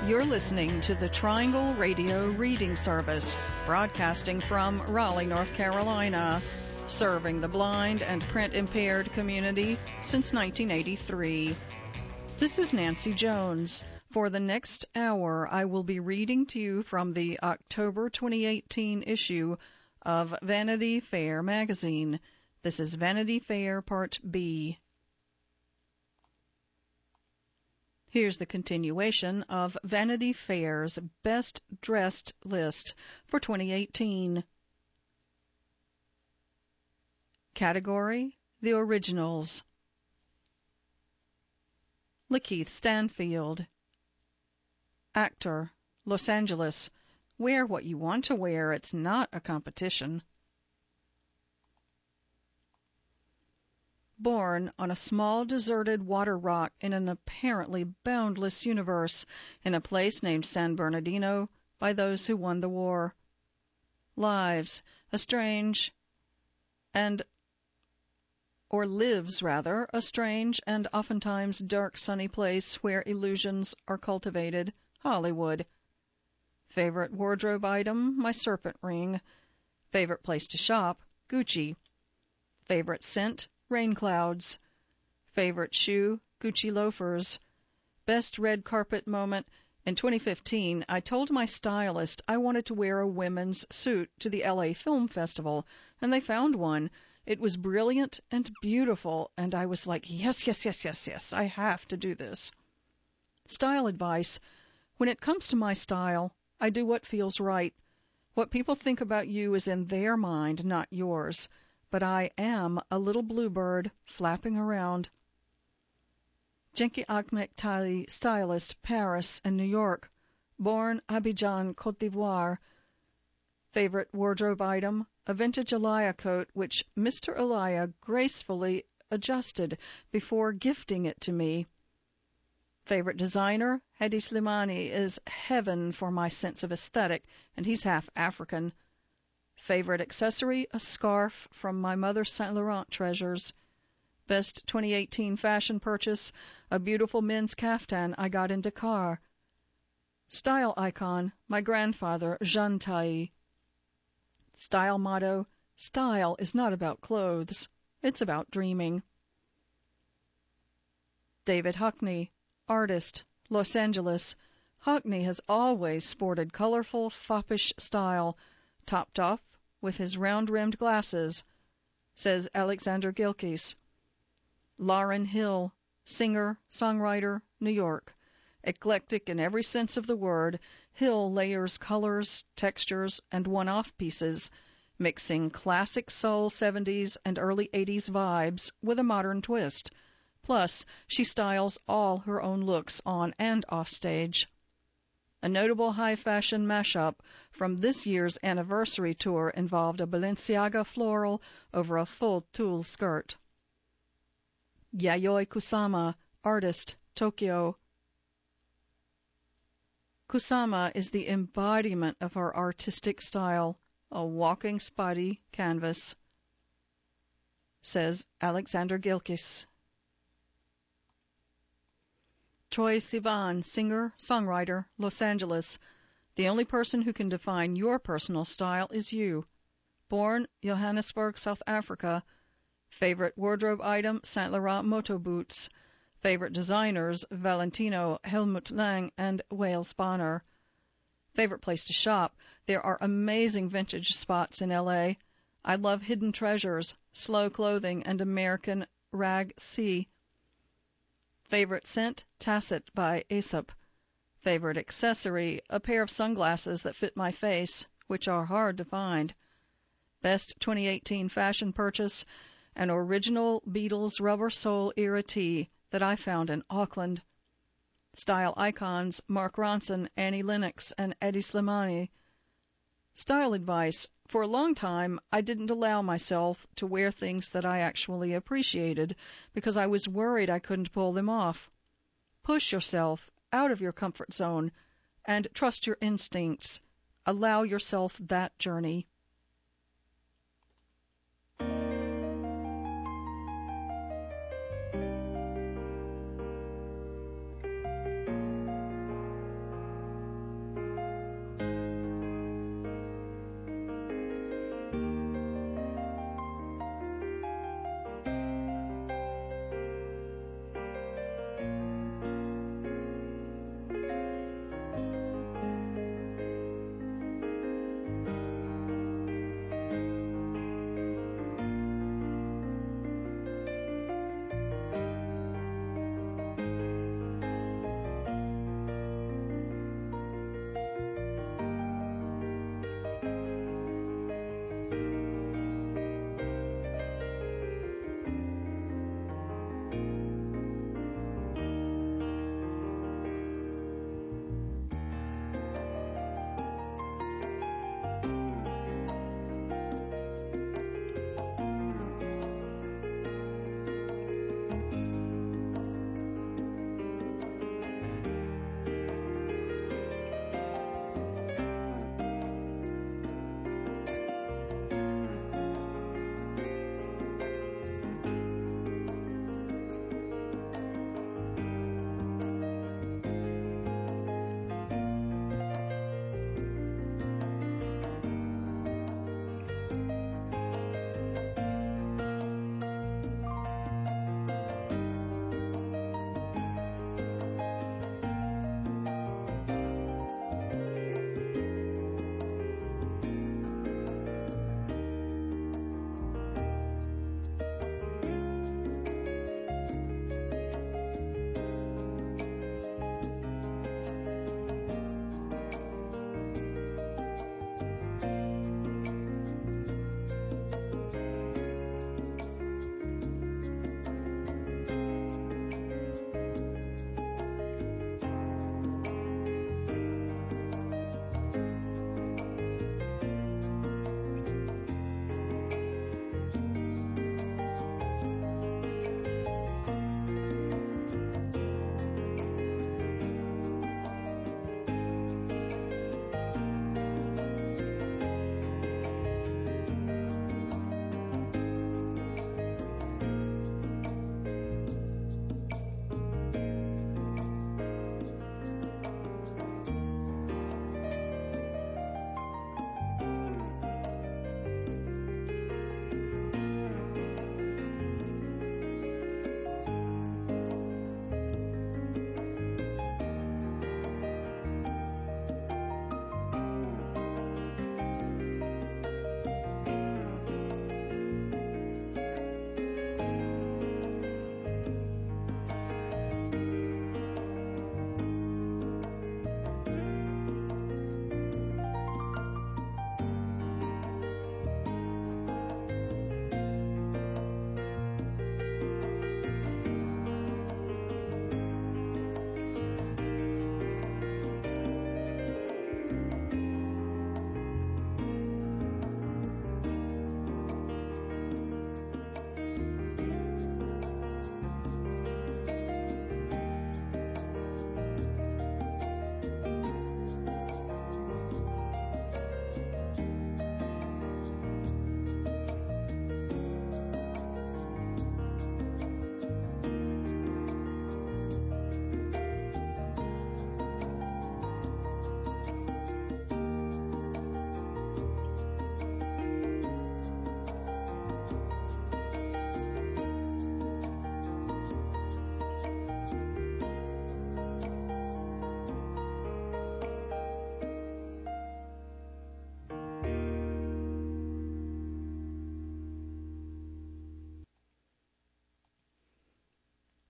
You're listening to the Triangle Radio Reading Service, broadcasting from Raleigh, North Carolina, serving the blind and print-impaired community since 1983. This is Nancy Jones. For the next hour, I will be reading to you from the October 2018 issue of Vanity Fair magazine. This is Vanity Fair Part B. Here's the continuation of Vanity Fair's Best Dressed list for 2018. Category: The Originals. Lakeith Stanfield. Actor: Los Angeles. Wear what you want to wear. It's not a competition. Born on a small deserted water rock in an apparently boundless universe in a place named San Bernardino by those who won the war. Lives a strange and lives a strange and oftentimes dark sunny place where illusions are cultivated. Hollywood. Favorite wardrobe item: my serpent ring. Favorite place to shop: Gucci. Favorite scent: rain clouds. Favorite shoe: Gucci loafers. Best red carpet moment: in 2015, I told my stylist I wanted to wear a women's suit to the LA Film Festival, and they found one. It was brilliant and beautiful, and I was like, yes, I have to do this. Style advice: when it comes to my style, I do what feels right. What people think about you is in their mind, not yours. But I am a little bluebird flapping around. Jenki Ahmed-Tali, stylist, Paris and New York. Born Abidjan, Côte d'Ivoire. Favorite wardrobe item: a vintage Alaya coat which Mr. Alaya gracefully adjusted before gifting it to me. Favorite designer: Hedi Slimani is heaven for my sense of aesthetic, and he's half African. Favorite accessory: a scarf from my mother's Saint Laurent treasures. Best 2018 fashion purchase: a beautiful men's kaftan I got in Dakar. Style icon: my grandfather, Jean Tai. Style motto: style is not about clothes, it's about dreaming. David Hockney, artist, Los Angeles. Hockney has always sported colorful, foppish style, topped off with his round-rimmed glasses, says Alexander Gilkes. Lauryn Hill, singer, songwriter, New York. Eclectic in every sense of the word, Hill layers colors, textures, and one-off pieces, mixing classic soul 70s and early 80s vibes with a modern twist. Plus, she styles all her own looks on and off stage. A notable high-fashion mashup from this year's anniversary tour involved a Balenciaga floral over a full tulle skirt. Yayoi Kusama, artist, Tokyo. Kusama is the embodiment of her artistic style, a walking spotty canvas, says Alexander Gilkes. Troye Sivan, singer, songwriter, Los Angeles. The only person who can define your personal style is you. Born Johannesburg, South Africa. Favorite wardrobe item: Saint Laurent moto boots. Favorite designers: Valentino, Helmut Lang, and Wales Bonner. Favorite place to shop: there are amazing vintage spots in LA. I love hidden treasures, slow clothing, and American Rag C. Favorite scent: Tacit by Aesop. Favorite accessory: a pair of sunglasses that fit my face, which are hard to find. Best 2018 fashion purchase: an original Beatles rubber sole era tee that I found in Auckland. Style icons: Mark Ronson, Annie Lennox, and Eddie Slimani. Style advice: for a long time, I didn't allow myself to wear things that I actually appreciated because I was worried I couldn't pull them off. Push yourself out of your comfort zone and trust your instincts. Allow yourself that journey.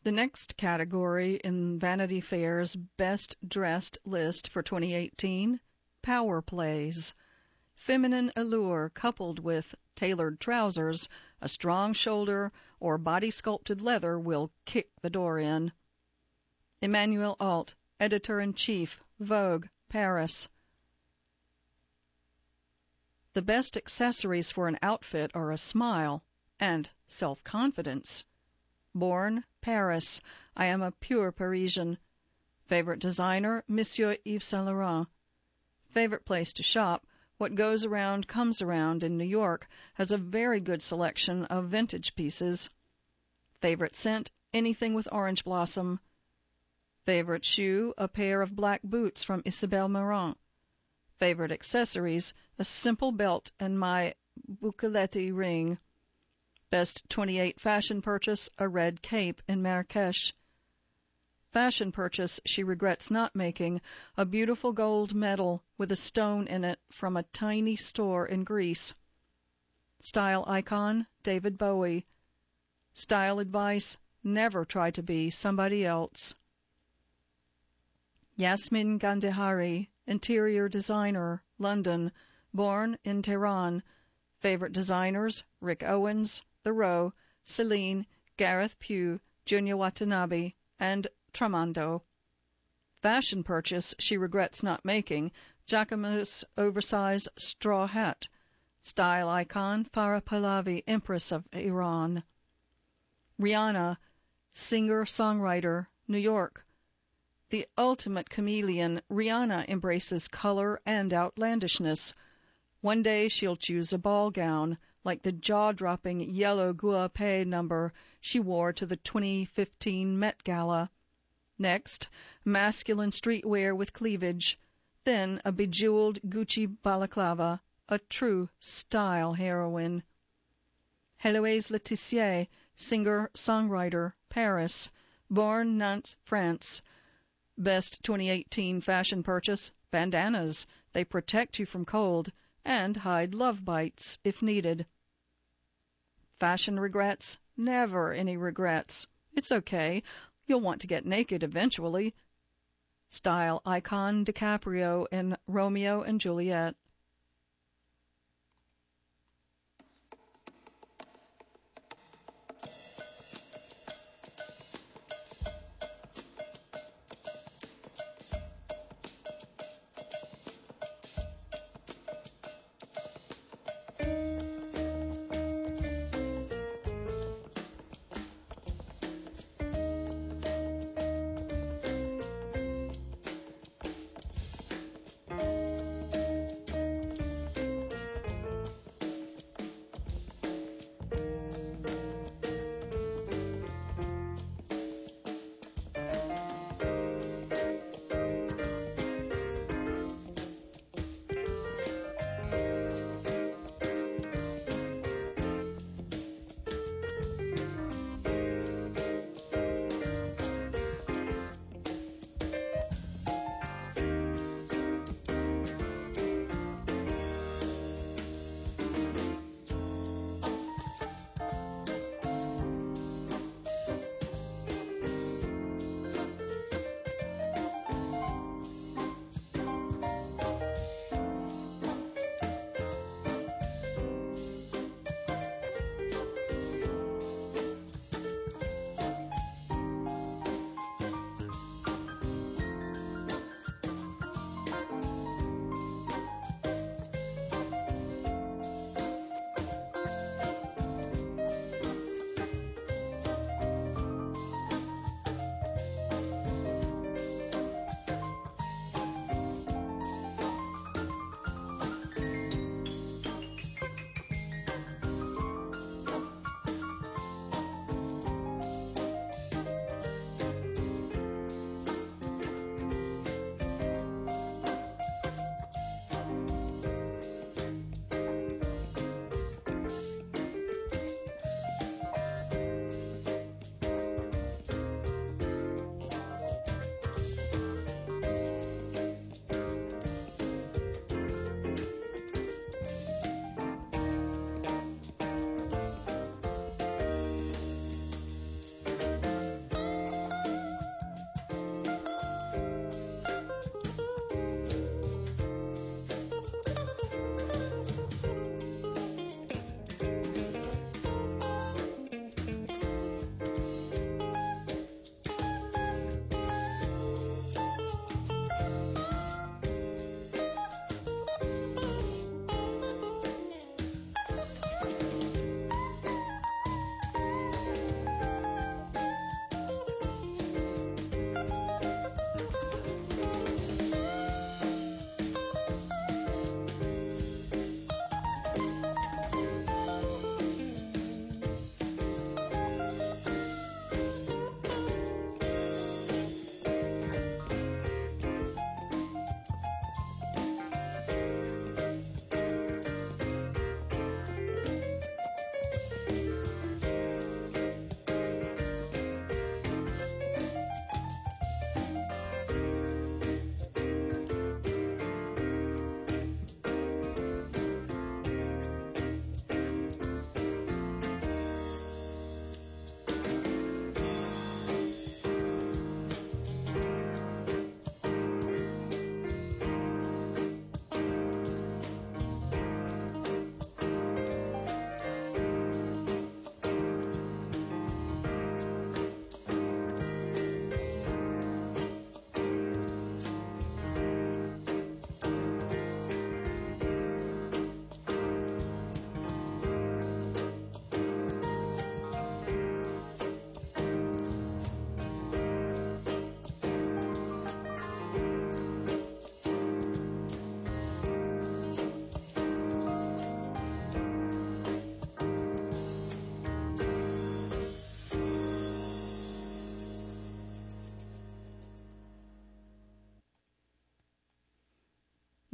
The next category in Vanity Fair's Best Dressed list for 2018, Power Plays. Feminine allure coupled with tailored trousers, a strong shoulder, or body-sculpted leather will kick the door in. Emmanuel Alt, Editor-in-Chief, Vogue, Paris. The best accessories for an outfit are a smile and self-confidence. Born, Paris. I am a pure Parisian. Favorite designer, Monsieur Yves Saint Laurent. Favorite place to shop, What Goes Around Comes Around in New York has a very good selection of vintage pieces. Favorite scent, anything with orange blossom. Favorite shoe, a pair of black boots from Isabelle Marant. Favorite accessories, a simple belt and my Buccellati ring. Best 28 fashion purchase, a red cape in Marrakesh. Fashion purchase she regrets not making, a beautiful gold medal with a stone in it from a tiny store in Greece. Style icon, David Bowie. Style advice, never try to be somebody else. Yasmin Gandhihari, interior designer, London, born in Tehran. Favorite designers, Rick Owens, The Row, Celine, Gareth Pugh, Junya Watanabe, and Tramando. Fashion purchase she regrets not making, Jacquemus oversized straw hat. Style icon, Farah Pahlavi, Empress of Iran. Rihanna, singer-songwriter, New York. The ultimate chameleon, Rihanna embraces color and outlandishness. One day she'll choose a ball gown, like the jaw-dropping yellow guapé number she wore to the 2015 Met Gala. Next, masculine streetwear with cleavage. Then a bejeweled Gucci balaclava, a true style heroine. Héloïse Letizier, singer-songwriter, Paris. Born Nantes, France. Best 2018 fashion purchase, bandanas. They protect you from cold and hide love bites if needed. Fashion regrets? Never any regrets. It's okay. You'll want to get naked eventually. Style icon, DiCaprio in Romeo and Juliet.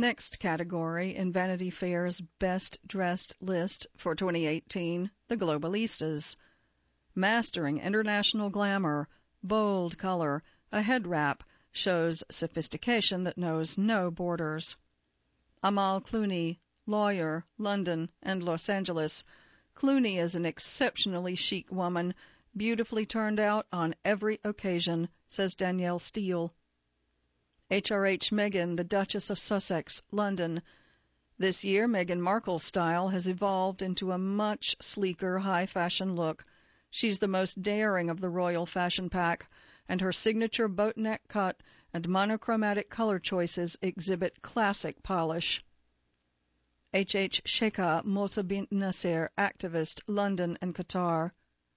Next category in Vanity Fair's Best Dressed list for 2018, the Globalistas. Mastering international glamour, bold color, a head wrap shows sophistication that knows no borders. Amal Clooney, lawyer, London and Los Angeles. Clooney is an exceptionally chic woman, beautifully turned out on every occasion, says Danielle Steele. HRH Meghan, the Duchess of Sussex, London. This year, Meghan Markle's style has evolved into a much sleeker, high-fashion look. She's the most daring of the royal fashion pack, and her signature boat neck cut and monochromatic color choices exhibit classic polish. H. Sheikha Moussa bint Nasser, activist, London and Qatar.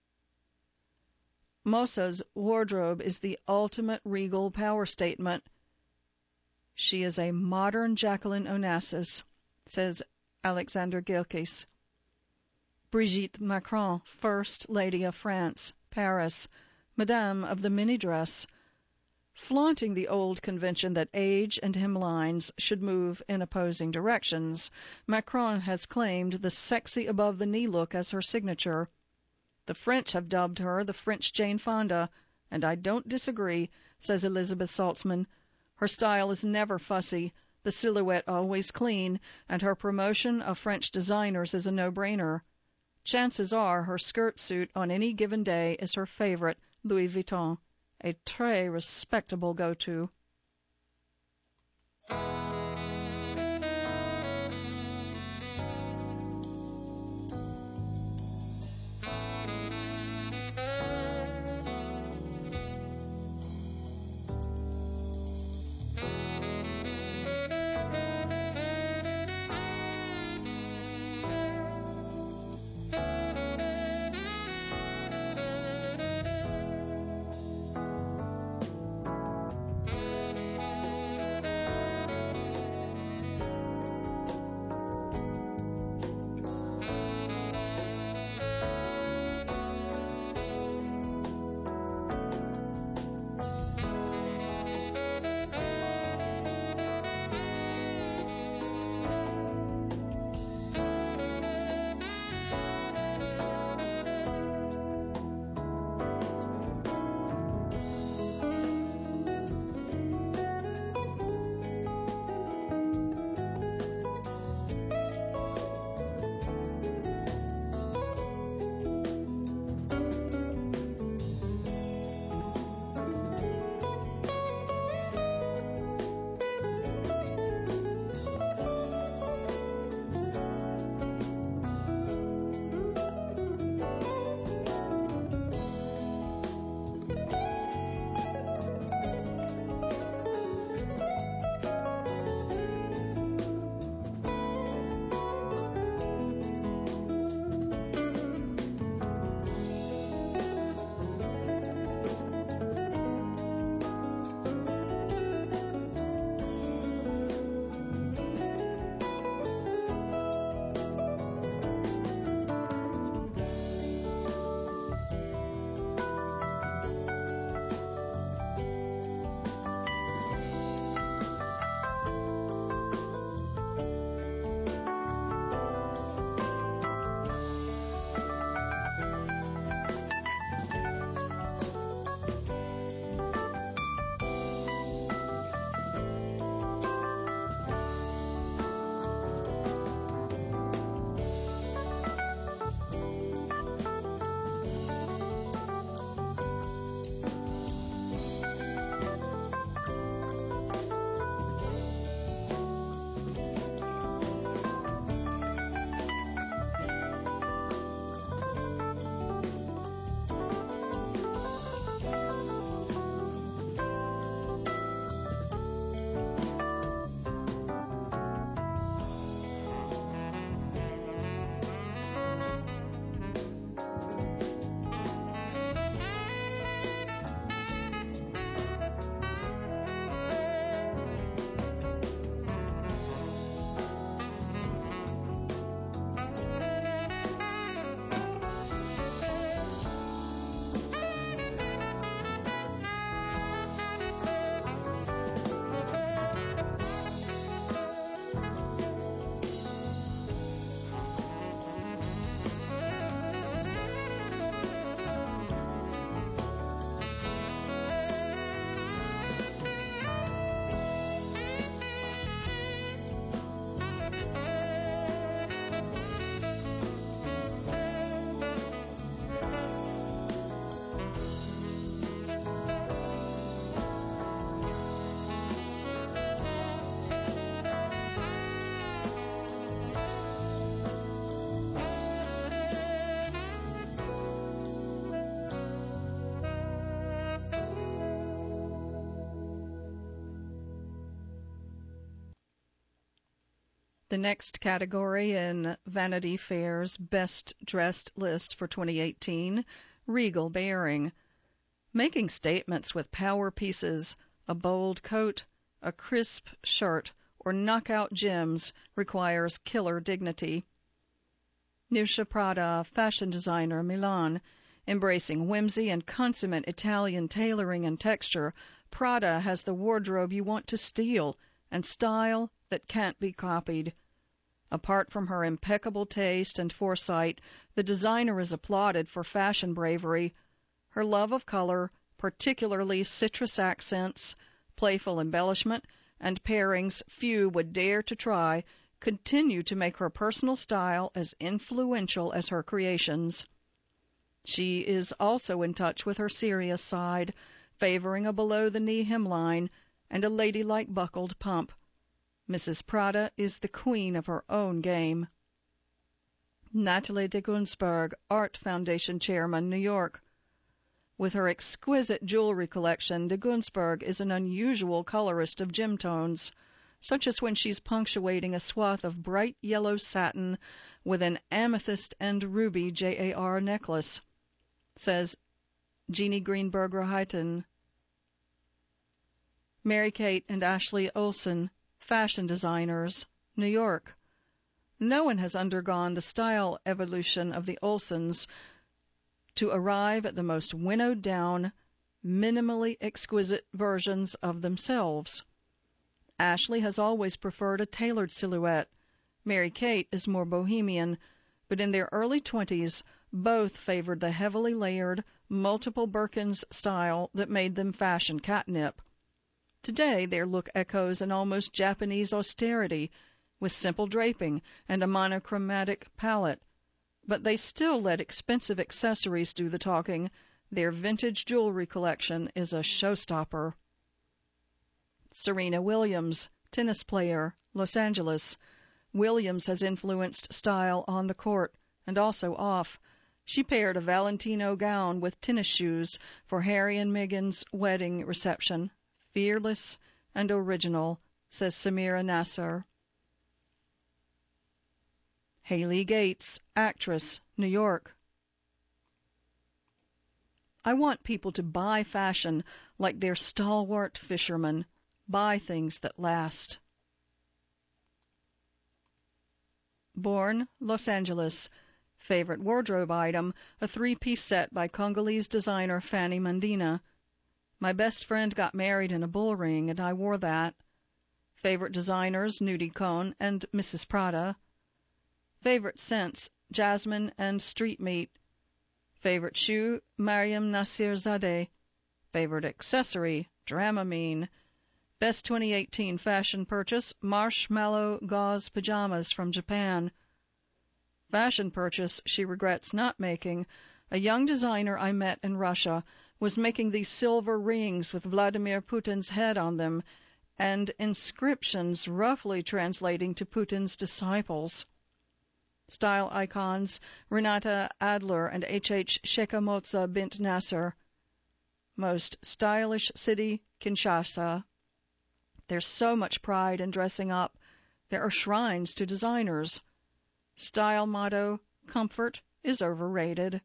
Moussa's wardrobe is the ultimate regal power statement. She is a modern Jacqueline Onassis, says Alexander Gilkis. Brigitte Macron, First Lady of France, Paris, Madame of the mini dress. Flaunting the old convention that age and hemlines should move in opposing directions, Macron has claimed the sexy above-the-knee look as her signature. The French have dubbed her the French Jane Fonda, and I don't disagree, says Elizabeth Saltzman. Her style is never fussy, the silhouette always clean, and her promotion of French designers is a no-brainer. Chances are her skirt suit on any given day is her favorite, Louis Vuitton, a très respectable go-to. The next category in Vanity Fair's Best Dressed list for 2018, Regal Bearing. Making statements with power pieces, a bold coat, a crisp shirt, or knockout gems requires killer dignity. Nuscia Prada, fashion designer, Milan. Embracing whimsy and consummate Italian tailoring and texture, Prada has the wardrobe you want to steal and style that can't be copied. Apart from her impeccable taste and foresight, the designer is applauded for fashion bravery. Her love of color, particularly citrus accents, playful embellishment, and pairings few would dare to try, continue to make her personal style as influential as her creations. She is also in touch with her serious side, favoring a below-the-knee hemline and a ladylike buckled pump. Mrs. Prada is the queen of her own game. Natalie de Gunsberg, Art Foundation Chairman, New York. With her exquisite jewelry collection, de Gunsberg is an unusual colorist of gem tones, such as when she's punctuating a swath of bright yellow satin with an amethyst and ruby JAR necklace, says Jeannie Greenberg-Rahiten. Mary-Kate and Ashley Olsen, fashion designers, New York. No one has undergone the style evolution of the Olsens to arrive at the most winnowed-down, minimally exquisite versions of themselves. Ashley has always preferred a tailored silhouette. Mary-Kate is more bohemian, but in their early 20s, both favored the heavily layered, multiple Birkins style that made them fashion catnip. Today, their look echoes an almost Japanese austerity, with simple draping and a monochromatic palette. But they still let expensive accessories do the talking. Their vintage jewelry collection is a showstopper. Serena Williams, tennis player, Los Angeles. Williams has influenced style on the court and also off. She paired a Valentino gown with tennis shoes for Harry and Meghan's wedding reception. Fearless and original, says Samira Nasser. Haley Gates, actress, New York. I want people to buy fashion like they're stalwart fishermen. Buy things that last. Born, Los Angeles. Favorite wardrobe item, a three-piece set by Congolese designer Fanny Mandina. My best friend got married in a bull ring, and I wore that. Favorite designers, Nudie Cohn and Mrs. Prada. Favorite scents, jasmine and street meat. Favorite shoe, Mariam Nasirzadeh. Favorite accessory, Dramamine. Best 2018 fashion purchase, marshmallow gauze pajamas from Japan. Fashion purchase she regrets not making. A young designer I met in Russia was making these silver rings with Vladimir Putin's head on them and inscriptions roughly translating to Putin's disciples. Style icons, Renata Adler and H.H. Shekamotza bint Nasser. Most stylish city, Kinshasa. There's so much pride in dressing up. There are shrines to designers. Style motto, comfort is overrated.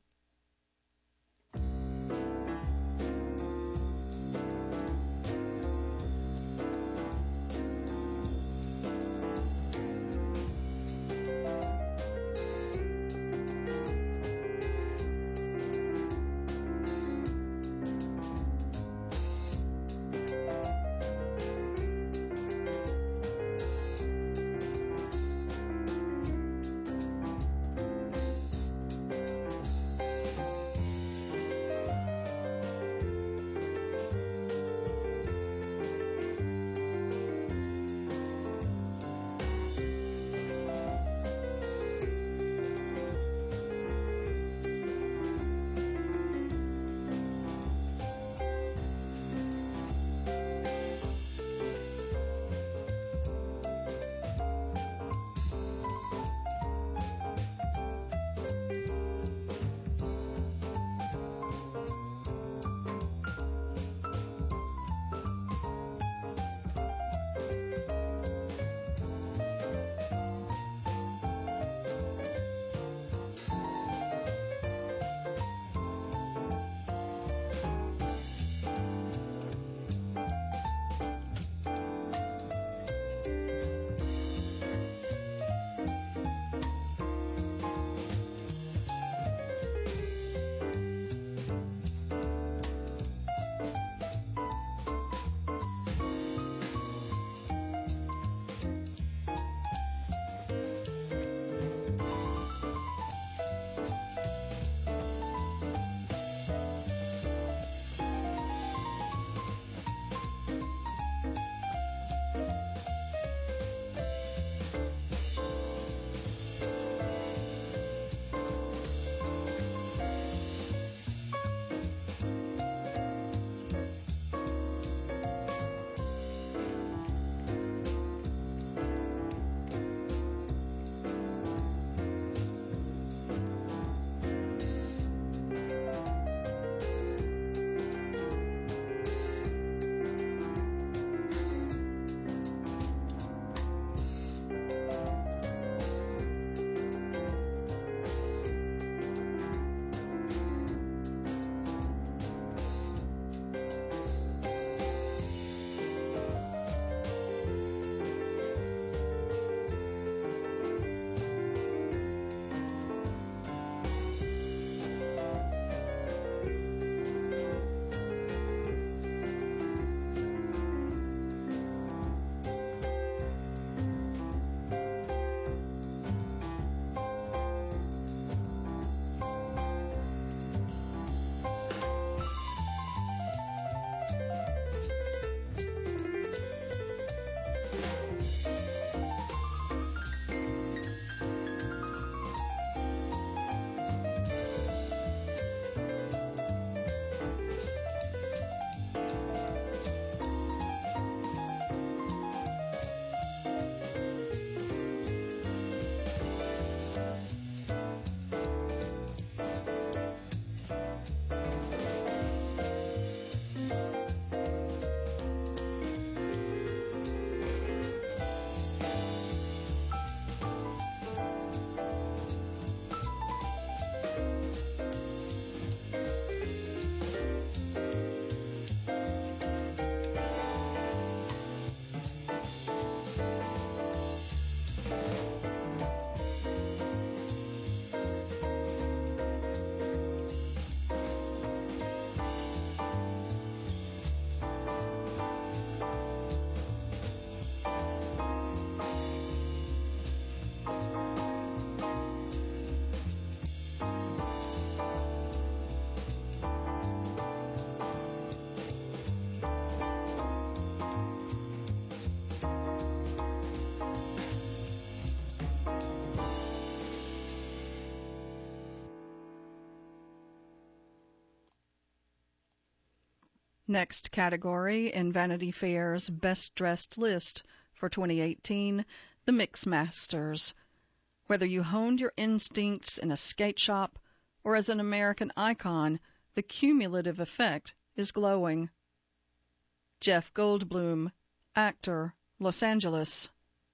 Next category in Vanity Fair's Best Dressed list for 2018, the Mixmasters. Whether you honed your instincts in a skate shop or as an American icon, the cumulative effect is glowing. Jeff Goldblum, actor, Los Angeles.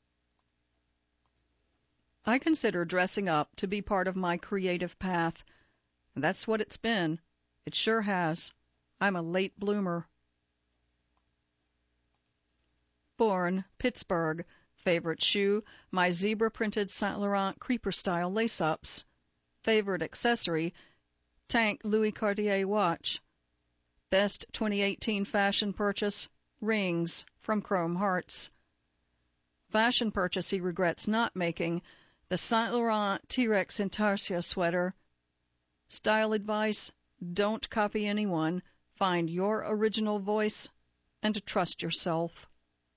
I consider dressing up to be part of my creative path. That's what it's been. It sure has. I'm a late bloomer. Born, Pittsburgh. Favorite shoe, my zebra-printed Saint Laurent creeper-style lace-ups. Favorite accessory, Tank Louis Cartier watch. Best 2018 fashion purchase, rings from Chrome Hearts. Fashion purchase he regrets not making, the Saint Laurent T-Rex Intarsia sweater. Style advice, don't copy anyone. Find your original voice and trust yourself.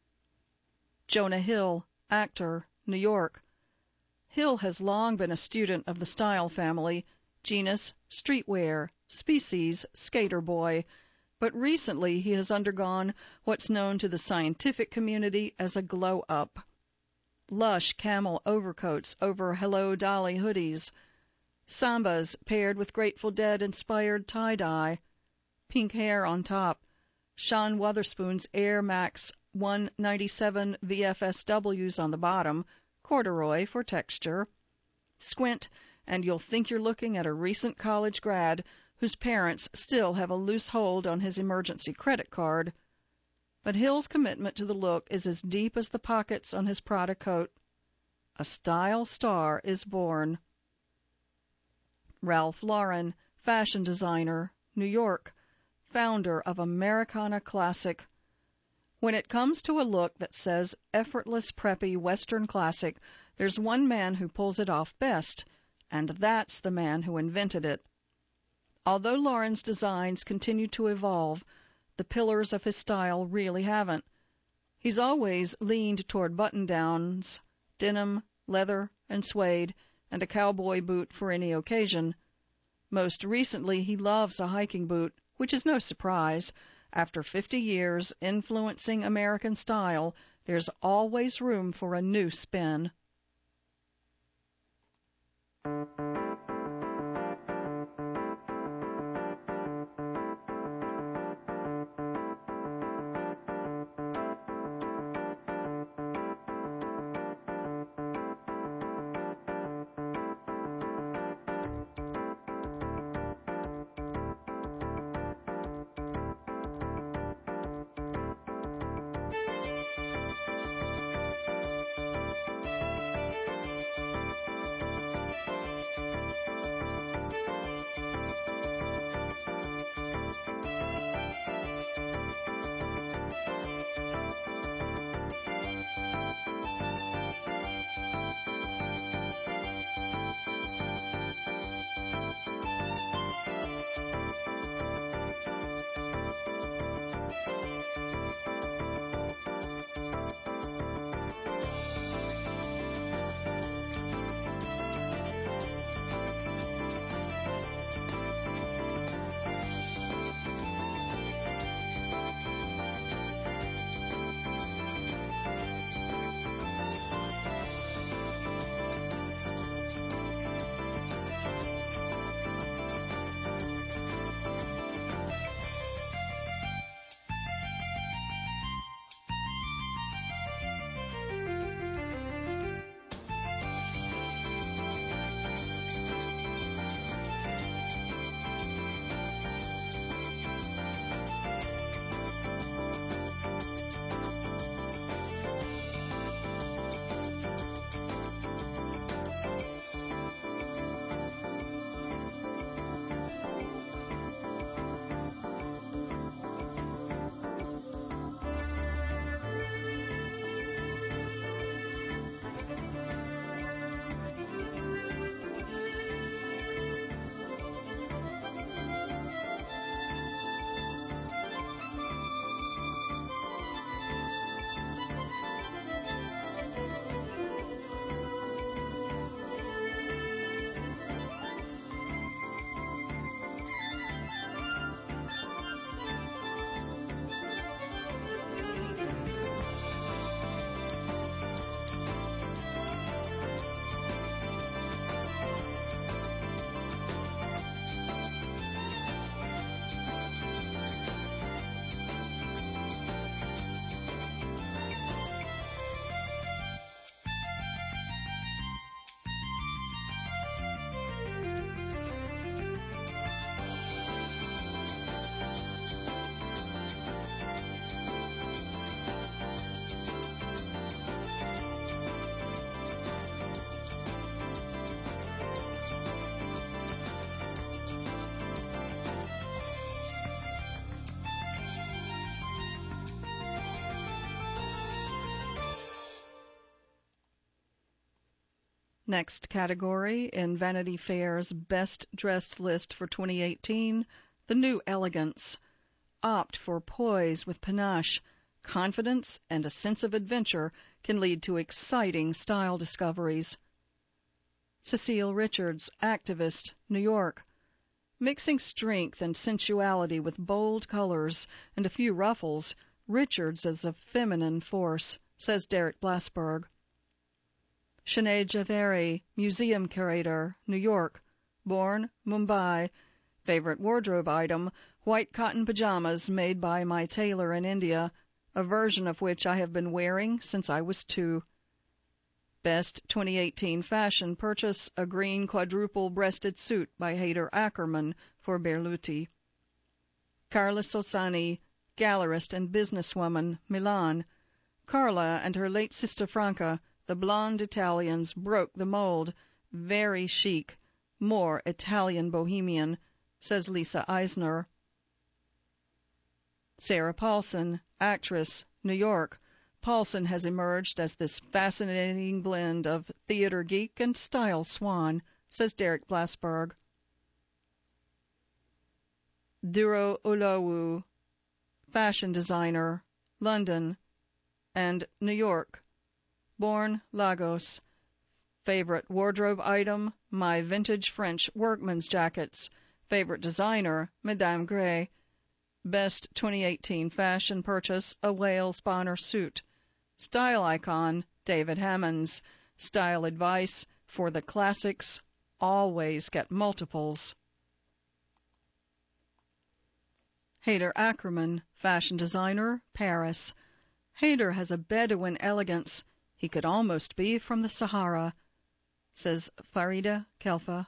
Jonah Hill, actor, New York. Hill has long been a student of the style family, genus, streetwear, species, skater boy, but recently he has undergone what's known to the scientific community as a glow-up. Lush camel overcoats over Hello Dolly hoodies, sambas paired with Grateful Dead-inspired tie-dye, pink hair on top, Sean Wotherspoon's Air Max 197 VFSWs on the bottom, corduroy for texture. Squint, and you'll think you're looking at a recent college grad whose parents still have a loose hold on his emergency credit card. But Hill's commitment to the look is as deep as the pockets on his Prada coat. A style star is born. Ralph Lauren, fashion designer, New York, founder of Americana Classic. When it comes to a look that says effortless, preppy Western classic, there's one man who pulls it off best, and that's the man who invented it. Although Lauren's designs continue to evolve, the pillars of his style really haven't. He's always leaned toward button-downs, denim, leather, and suede, and a cowboy boot for any occasion. Most recently, he loves a hiking boot, which is no surprise. After 50 years influencing American style, there's always room for a new spin. Next category in Vanity Fair's Best Dressed list for 2018, the new elegance. Opt for poise with panache. Confidence and a sense of adventure can lead to exciting style discoveries. Cecile Richards, Activist, New York. Mixing strength and sensuality with bold colors and a few ruffles, Richards is a feminine force, says Derek Blasberg. Sinead Javeri, Museum Curator, New York. Born, Mumbai. Favorite wardrobe item, white cotton pajamas made by my tailor in India, a version of which I have been wearing since I was 2. Best 2018 fashion purchase, a green quadruple-breasted suit by Haider Ackermann for Berluti. Carla Sossani, gallerist and businesswoman, Milan. Carla and her late sister Franca, the blonde Italians, broke the mold. Very chic, more Italian bohemian, says Lisa Eisner. Sarah Paulson, actress, New York. Paulson has emerged as this fascinating blend of theater geek and style swan, says Derek Blasberg. Duro Olawu, fashion designer, London and New York. Born, Lagos. Favorite wardrobe item, my vintage French workman's jackets. Favorite designer, Madame Gray. Best 2018 fashion purchase, a Wales Bonner suit. Style icon, David Hammonds. Style advice, for the classics, always get multiples. Haider Ackermann, fashion designer, Paris. Haider has a Bedouin elegance. He could almost be from the Sahara, says Farida Kelfa.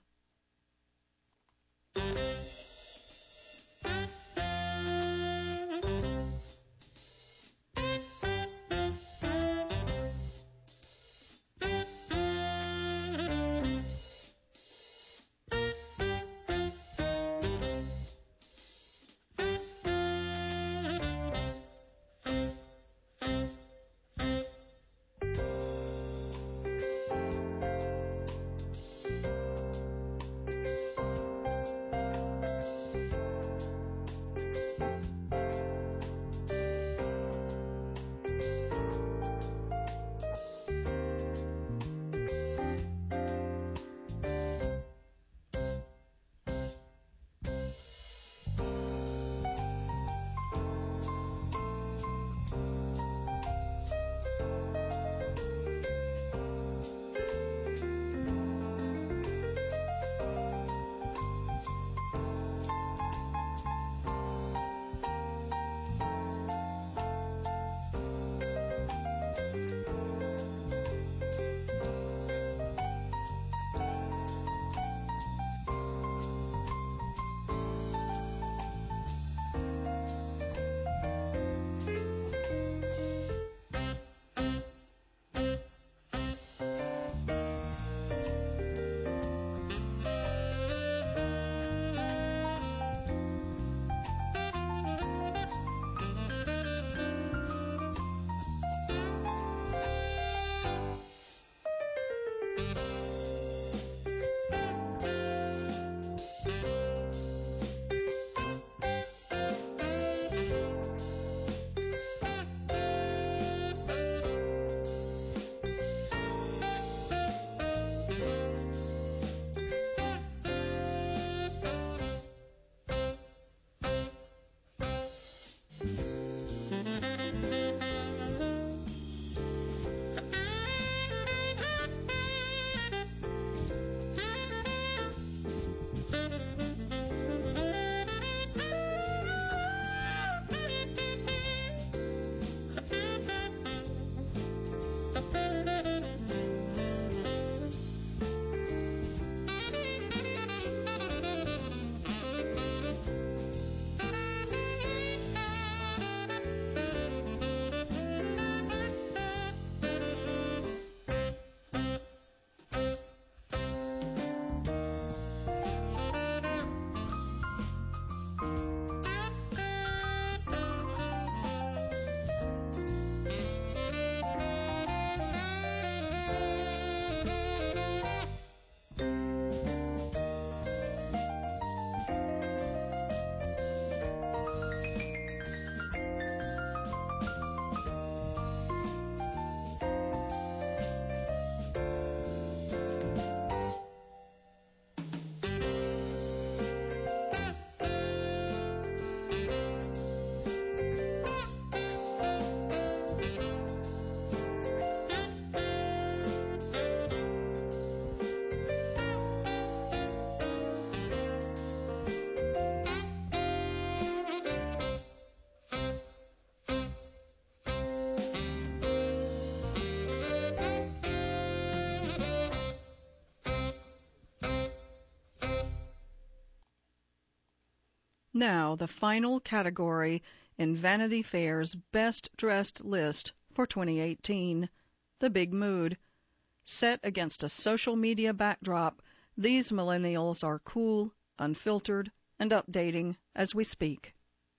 Now, the final category in Vanity Fair's Best Dressed list for 2018, the Big Mood. Set against a social media backdrop, these millennials are cool, unfiltered, and updating as we speak.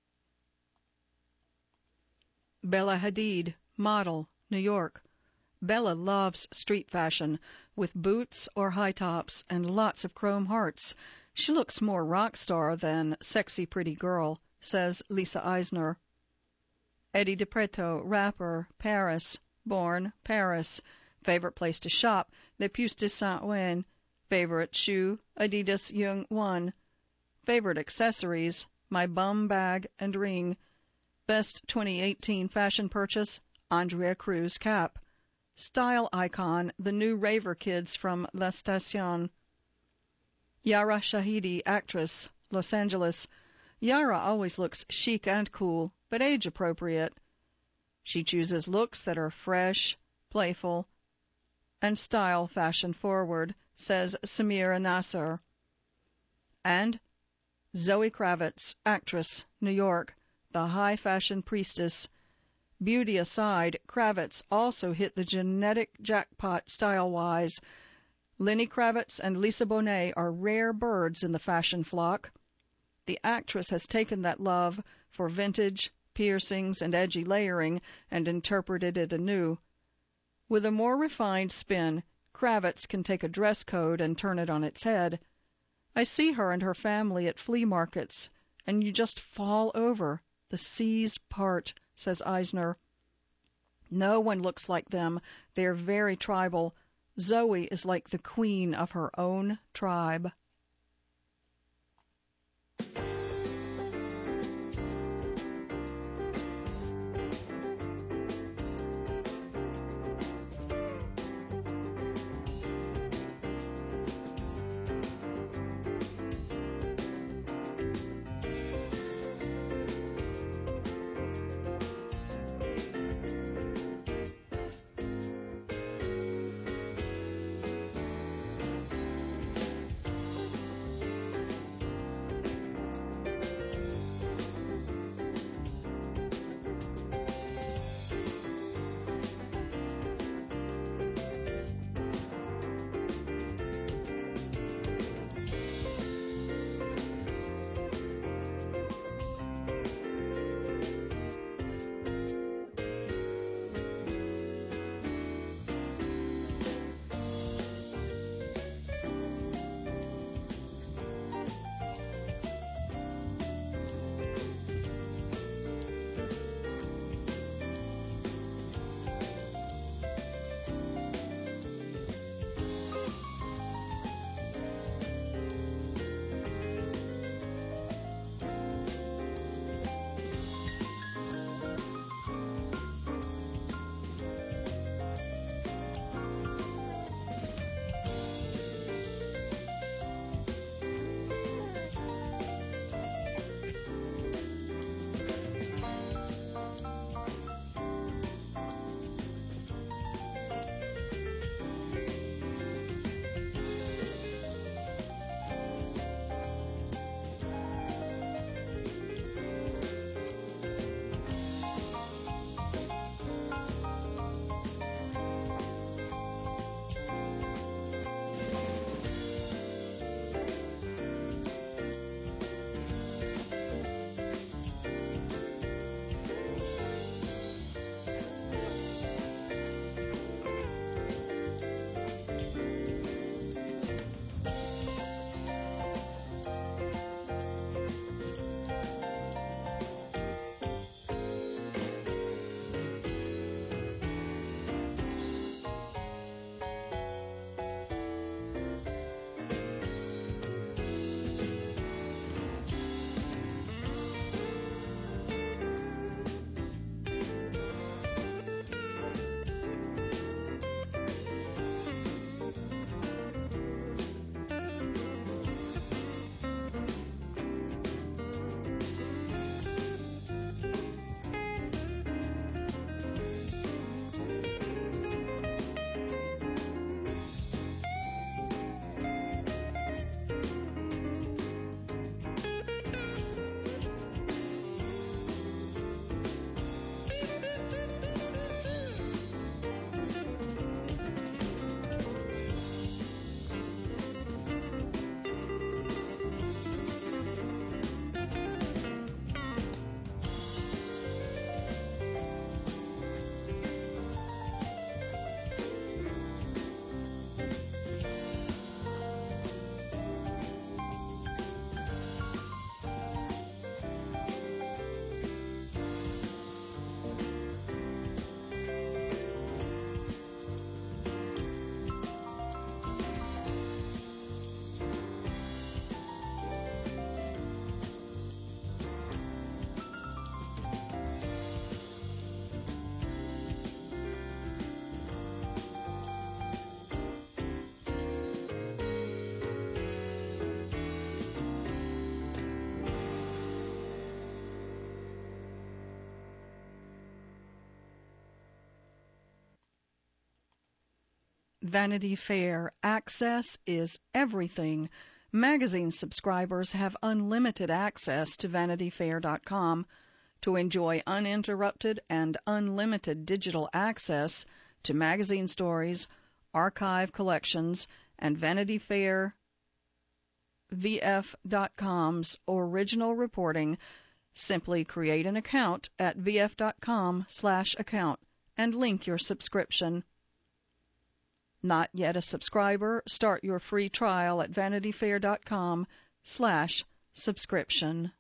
Bella Hadid, model, New York. Bella loves street fashion, with boots or high tops and lots of chrome hearts. She looks more rock star than sexy pretty girl, says Lisa Eisner. Eddie DePreto, rapper, Paris. Born, Paris. Favorite place to shop, Le Puce de Saint-Ouen. Favorite shoe, Adidas Young 1. Favorite accessories, my bum bag and ring. Best 2018 fashion purchase, Andrea Cruz cap. Style icon, the new raver kids from La Station. Yara Shahidi, actress, Los Angeles. Yara always looks chic and cool, but age-appropriate. She chooses looks that are fresh, playful, and style fashion-forward, says Samira Nasser. And Zoe Kravitz, actress, New York, the high-fashion priestess. Beauty aside, Kravitz also hit the genetic jackpot style-wise. Lenny Kravitz and Lisa Bonet are rare birds in the fashion flock. The actress has taken that love for vintage, piercings, and edgy layering and interpreted it anew. With a more refined spin, Kravitz can take a dress code and turn it on its head. I see her and her family at flea markets, and you just fall over. The seas part, says Eisner. No one looks like them. They're very tribal. Zoe is like the queen of her own tribe. Vanity Fair. Access is everything. Magazine subscribers have unlimited access to VanityFair.com. To enjoy uninterrupted and unlimited digital access to magazine stories, archive collections, and Vanity Fair VF.com's original reporting, simply create an account at VF.com/account and link your subscription. Not yet a subscriber? Start your free trial at VanityFair.com/subscription.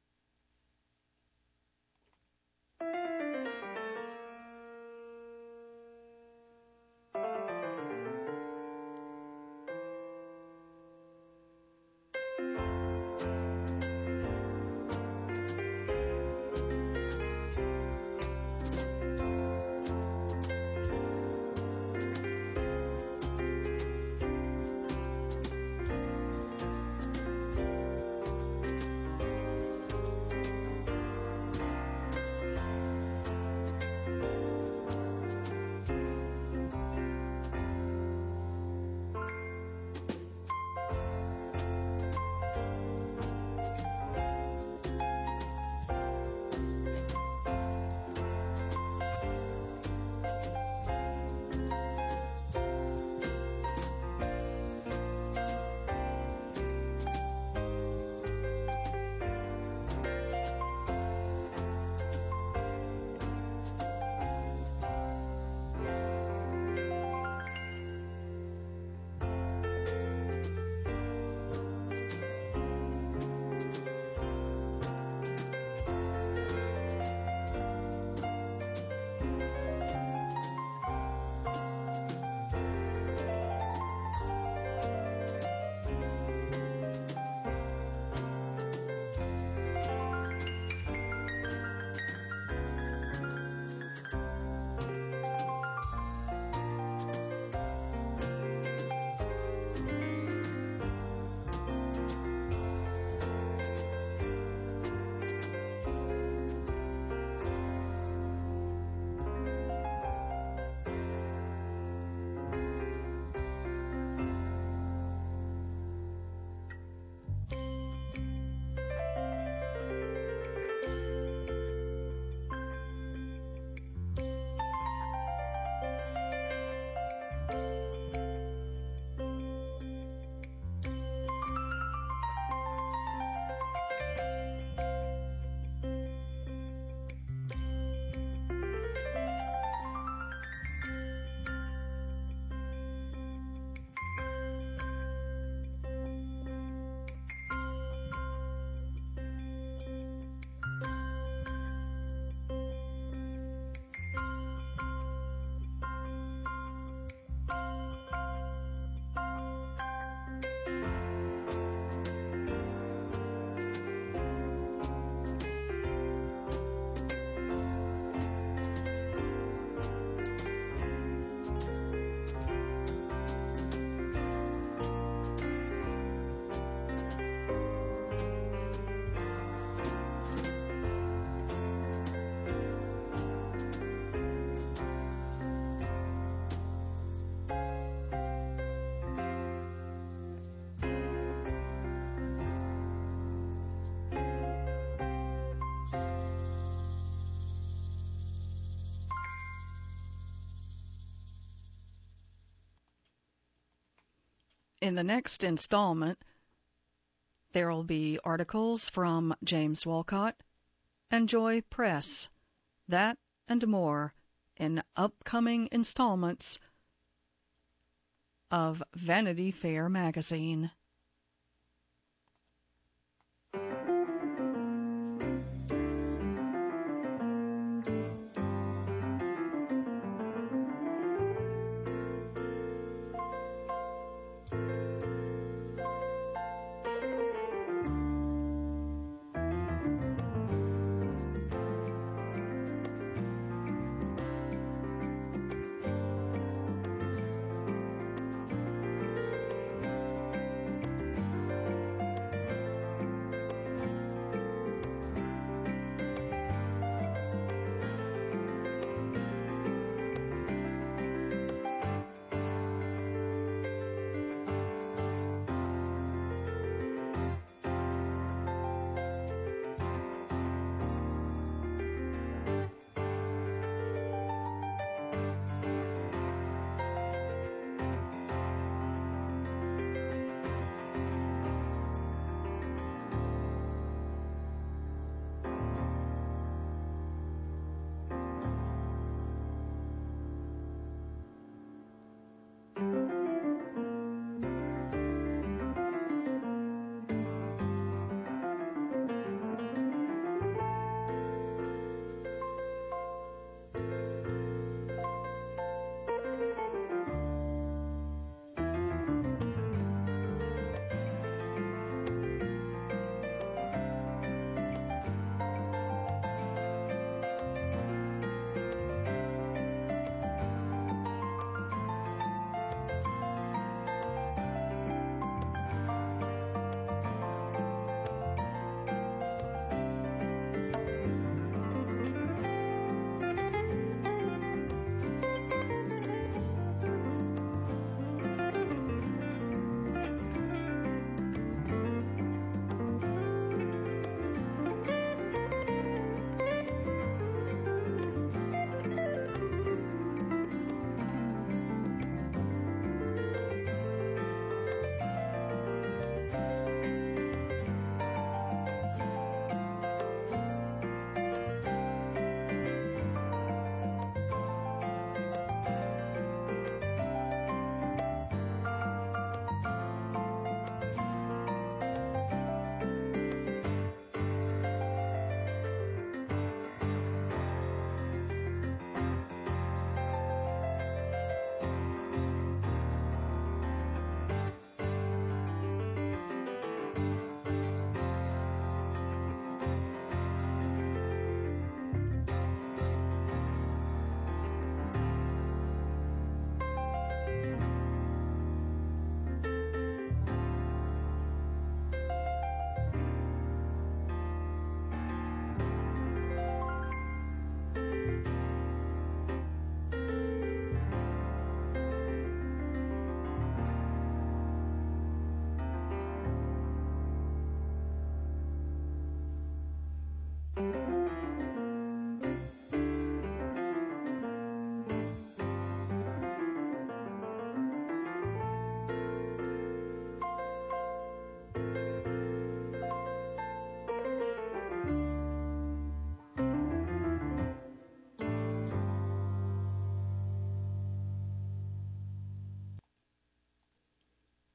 In the next installment, there will be articles from James Wolcott and Joy Press. That and more in upcoming installments of Vanity Fair magazine.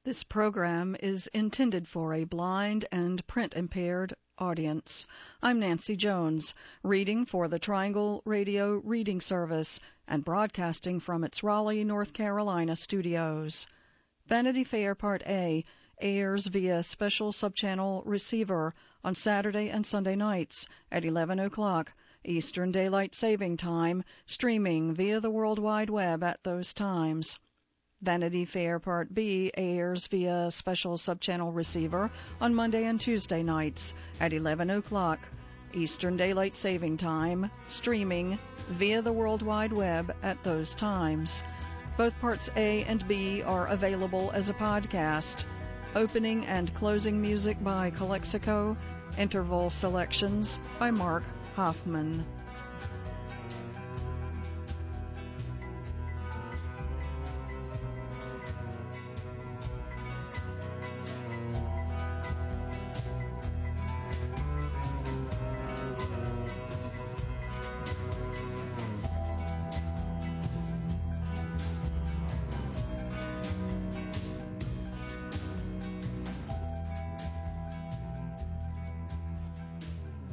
This program is intended for a blind and print-impaired audience. I'm Nancy Jones, reading for the Triangle Radio Reading Service and broadcasting from its Raleigh, North Carolina studios. Vanity Fair Part A airs via special subchannel receiver on Saturday and Sunday nights at 11 o'clock Eastern Daylight Saving Time, streaming via the World Wide Web at those times. Vanity Fair Part B airs via special subchannel receiver on Monday and Tuesday nights at 11 o'clock Eastern Daylight Saving Time, streaming via the World Wide Web at those times. Both Parts A and B are available as a podcast. Opening and closing music by Calexico. Interval selections by Mark Hoffman.